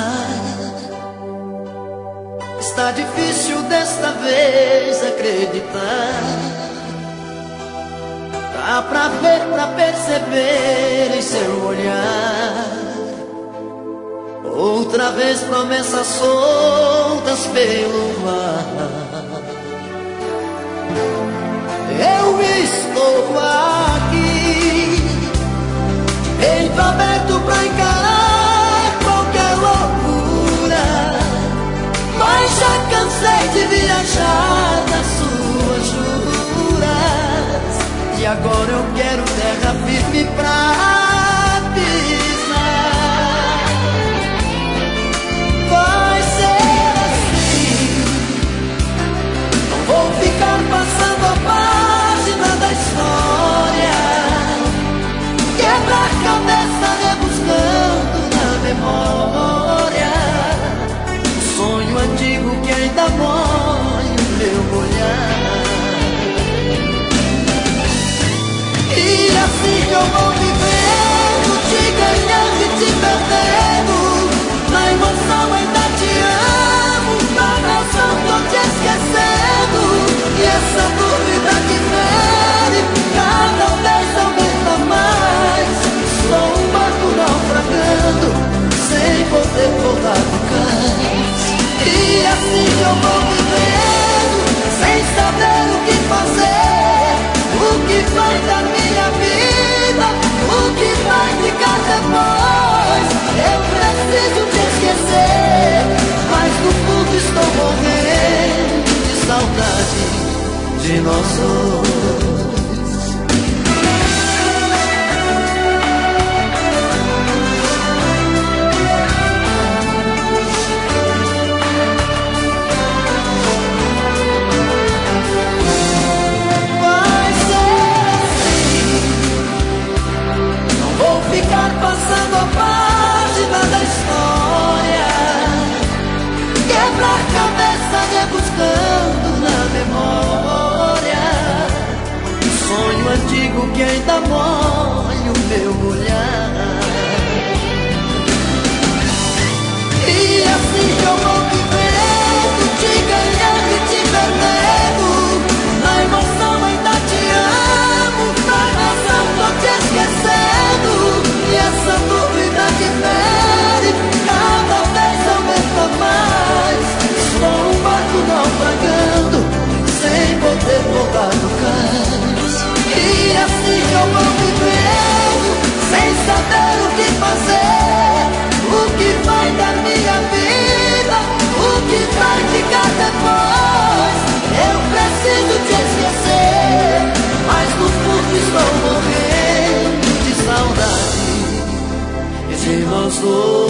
Está difícil desta vez acreditar. Dá pra ver, pra perceber em seu olhar. Outra vez promessas soltas pelo mar. Eu estou aqui, peito aberto pra encarar qualquer loucura, mas já cansei de viajar nas suas juras. E agora eu quero terra firme pra pisar. Vai ser assim, não vou ficar passando a página da história. Quebra a cabeça rebuscando na memória, um sonho antigo que ainda molha o meu olhar. E assim eu vou vivendo, te ganhando e te perdendo. Na emoção ainda te amo, na razão tô te esquecendo. E essa dúvida que fere, cada vez aumenta mais. Sou um barco naufragando, sem poder voltar pro cais. E assim eu vou vivendo, sem saber o que fazer. O que vai da minha vida, o que vai ficar depois. Eu preciso te esquecer, mas no fundo estou morrendo de saudade de nós dois. Ficar passando a página da história, quebra a cabeça rebuscando na memória, um sonho antigo que ainda molha o meu olhar. E assim eu vou vivendo, te ganhando e te perdendo. Na emoção ainda te amo, na razão tô te esquecendo. E essa dúvida que fere, cada vez aumenta mais. Estou um barco naufragando, sem poder voltar no cais. E assim eu vou vivendo, sem saber o que fazer. O que vai da minha vida, o que vai ficar depois. Eu preciso te esquecer, mas no fundo estou morrendo de saudade de nós dois.